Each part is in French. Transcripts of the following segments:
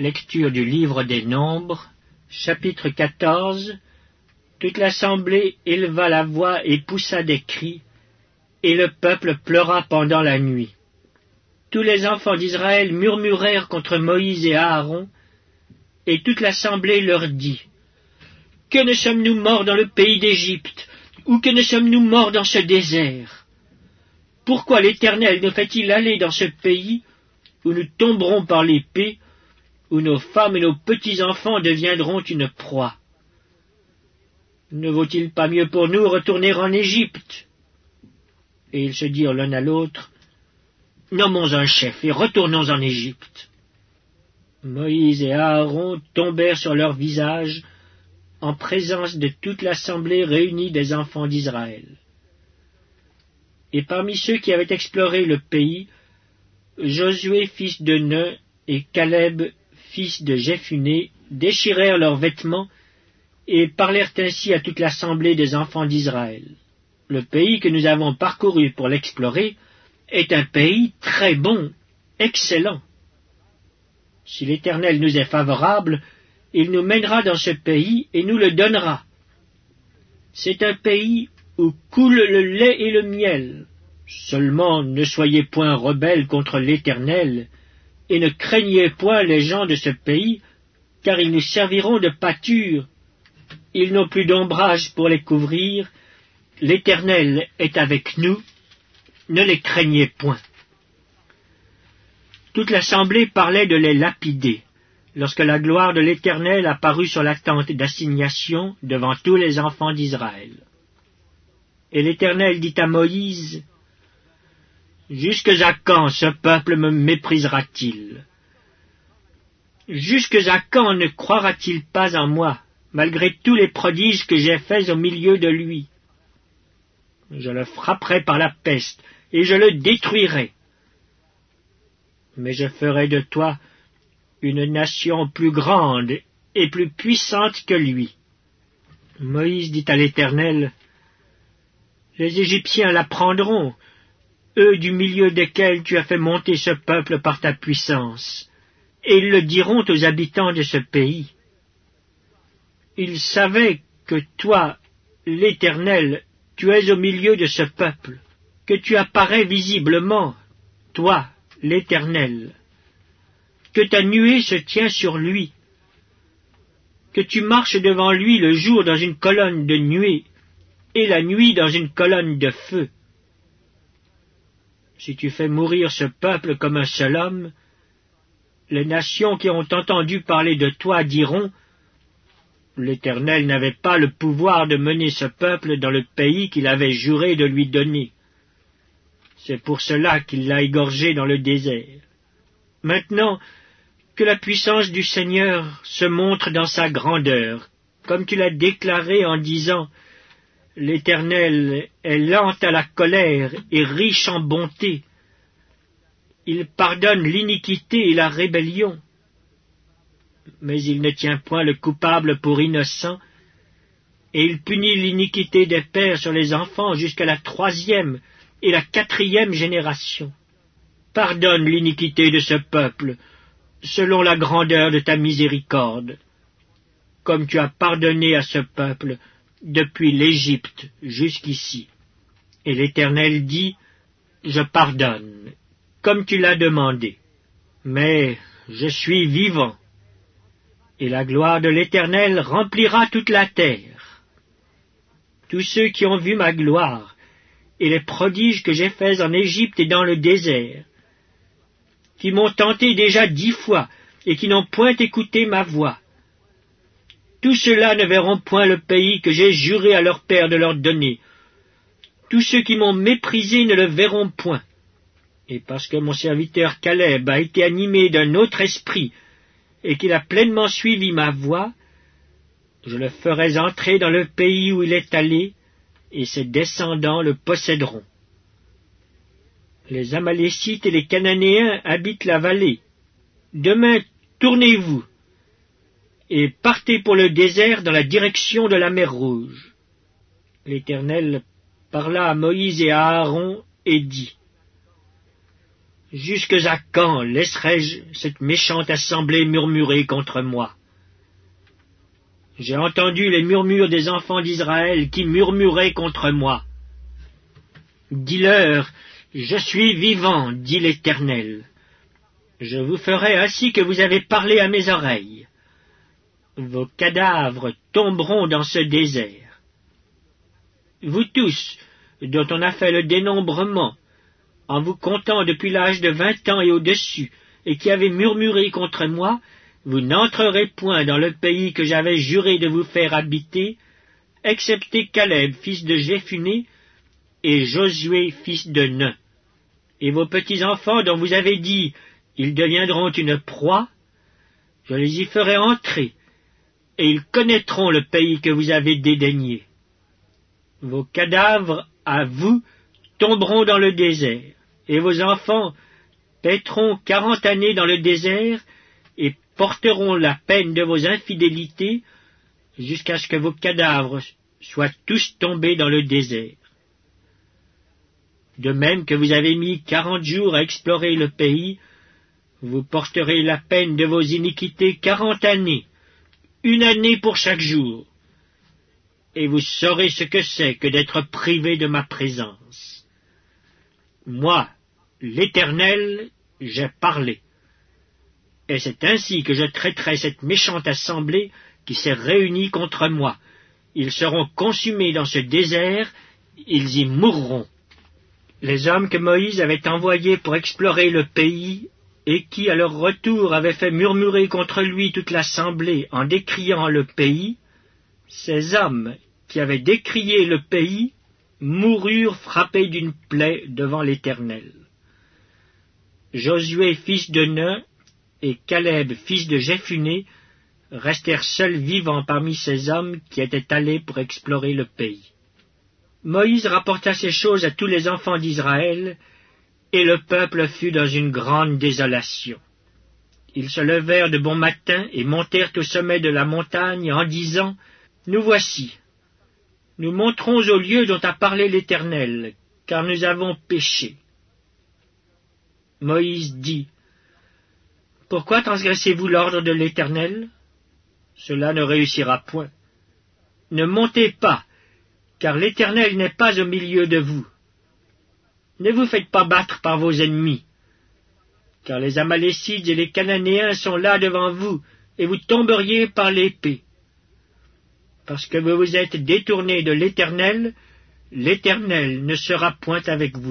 Lecture du livre des Nombres, chapitre 14. Toute l'assemblée éleva la voix et poussa des cris, et le peuple pleura pendant la nuit. Tous les enfants d'Israël murmurèrent contre Moïse et Aaron, et toute l'assemblée leur dit: Que ne sommes-nous morts dans le pays d'Égypte, ou que ne sommes-nous morts dans ce désert? Pourquoi l'Éternel nous fait-il aller dans ce pays, où nous tomberons par l'épée, où nos femmes et nos petits-enfants deviendront une proie? Ne vaut-il pas mieux pour nous retourner en Égypte? Et ils se dirent l'un à l'autre: Nommons un chef et retournons en Égypte. Moïse et Aaron tombèrent sur leur visage en présence de toute l'assemblée réunie des enfants d'Israël. Et parmi ceux qui avaient exploré le pays, Josué fils de Nun et Caleb fils de Jephunnée déchirèrent leurs vêtements et parlèrent ainsi à toute l'assemblée des enfants d'Israël. Le pays que nous avons parcouru pour l'explorer est un pays très bon, excellent. Si l'Éternel nous est favorable, il nous mènera dans ce pays et nous le donnera. C'est un pays où coule le lait et le miel. Seulement ne soyez point rebelles contre l'Éternel, et ne craignez point les gens de ce pays, car ils nous serviront de pâture. Ils n'ont plus d'ombrage pour les couvrir. L'Éternel est avec nous. Ne les craignez point. Toute l'assemblée parlait de les lapider, lorsque la gloire de l'Éternel apparut sur la tente d'assignation devant tous les enfants d'Israël. Et l'Éternel dit à Moïse: Jusque à quand ce peuple me méprisera-t-il? Jusque à quand ne croira-t-il pas en moi, malgré tous les prodiges que j'ai faits au milieu de lui? Je le frapperai par la peste, et je le détruirai. Mais je ferai de toi une nation plus grande et plus puissante que lui. Moïse dit à l'Éternel: Les Égyptiens l'apprendront, eux du milieu desquels tu as fait monter ce peuple par ta puissance, et ils le diront aux habitants de ce pays. Ils savaient que toi, l'Éternel, tu es au milieu de ce peuple, que tu apparais visiblement, toi, l'Éternel, que ta nuée se tient sur lui, que tu marches devant lui le jour dans une colonne de nuée, et la nuit dans une colonne de feu. Si tu fais mourir ce peuple comme un seul homme, les nations qui ont entendu parler de toi diront: L'Éternel n'avait pas le pouvoir de mener ce peuple dans le pays qu'il avait juré de lui donner. C'est pour cela qu'il l'a égorgé dans le désert. Maintenant, que la puissance du Seigneur se montre dans sa grandeur, comme tu l'as déclaré en disant: L'Éternel est lent à la colère et riche en bonté. Il pardonne l'iniquité et la rébellion. Mais il ne tient point le coupable pour innocent, et il punit l'iniquité des pères sur les enfants jusqu'à la 3e et la 4e génération. Pardonne l'iniquité de ce peuple, selon la grandeur de ta miséricorde, comme tu as pardonné à ce peuple depuis l'Égypte jusqu'ici. Et l'Éternel dit: Je pardonne, comme tu l'as demandé. Mais je suis vivant, et la gloire de l'Éternel remplira toute la terre. Tous ceux qui ont vu ma gloire, et les prodiges que j'ai faits en Égypte et dans le désert, qui m'ont tenté déjà 10 fois, et qui n'ont point écouté ma voix, tous ceux-là ne verront point le pays que j'ai juré à leur père de leur donner. Tous ceux qui m'ont méprisé ne le verront point. Et parce que mon serviteur Caleb a été animé d'un autre esprit, et qu'il a pleinement suivi ma voix, je le ferai entrer dans le pays où il est allé, et ses descendants le posséderont. Les Amalécites et les Cananéens habitent la vallée. Demain, tournez-vous, et partez pour le désert dans la direction de la mer Rouge. L'Éternel parla à Moïse et à Aaron et dit: Jusque à quand laisserai-je cette méchante assemblée murmurer contre moi? J'ai entendu les murmures des enfants d'Israël qui murmuraient contre moi. Dis-leur, je suis vivant, dit l'Éternel. Je vous ferai ainsi que vous avez parlé à mes oreilles. Vos cadavres tomberont dans ce désert. Vous tous, dont on a fait le dénombrement, en vous comptant depuis l'âge de 20 ans et au-dessus, et qui avez murmuré contre moi, vous n'entrerez point dans le pays que j'avais juré de vous faire habiter, excepté Caleb, fils de Jéphuné, et Josué, fils de Nun. Et vos petits-enfants dont vous avez dit, ils deviendront une proie, je les y ferai entrer, et ils connaîtront le pays que vous avez dédaigné. Vos cadavres, à vous, tomberont dans le désert, et vos enfants paîtront 40 années dans le désert, et porteront la peine de vos infidélités, jusqu'à ce que vos cadavres soient tous tombés dans le désert. De même que vous avez mis 40 jours à explorer le pays, vous porterez la peine de vos iniquités 40 années, 1 année pour chaque jour, et vous saurez ce que c'est que d'être privé de ma présence. Moi, l'Éternel, j'ai parlé, et c'est ainsi que je traiterai cette méchante assemblée qui s'est réunie contre moi. Ils seront consumés dans ce désert, ils y mourront. Les hommes que Moïse avait envoyés pour explorer le pays, et qui, à leur retour, avaient fait murmurer contre lui toute l'assemblée en décriant le pays, ces hommes qui avaient décrié le pays moururent frappés d'une plaie devant l'Éternel. Josué, fils de Nun, et Caleb, fils de Jéphuné, restèrent seuls vivants parmi ces hommes qui étaient allés pour explorer le pays. Moïse rapporta ces choses à tous les enfants d'Israël, et le peuple fut dans une grande désolation. Ils se levèrent de bon matin et montèrent au sommet de la montagne en disant, « Nous voici, nous monterons au lieu dont a parlé l'Éternel, car nous avons péché. » Moïse dit, « Pourquoi transgressez-vous l'ordre de l'Éternel? Cela ne réussira point. Ne montez pas, car l'Éternel n'est pas au milieu de vous. Ne vous faites pas battre par vos ennemis, car les Amalécites et les Cananéens sont là devant vous, et vous tomberiez par l'épée. Parce que vous vous êtes détournés de l'Éternel, l'Éternel ne sera point avec vous. »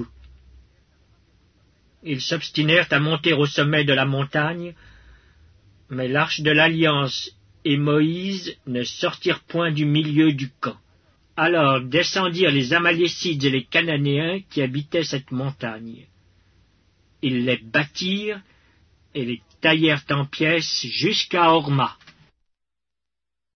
Ils s'obstinèrent à monter au sommet de la montagne, mais l'arche de l'Alliance et Moïse ne sortirent point du milieu du camp. Alors descendirent les Amalécites et les Cananéens qui habitaient cette montagne. Ils les battirent et les taillèrent en pièces jusqu'à Horma.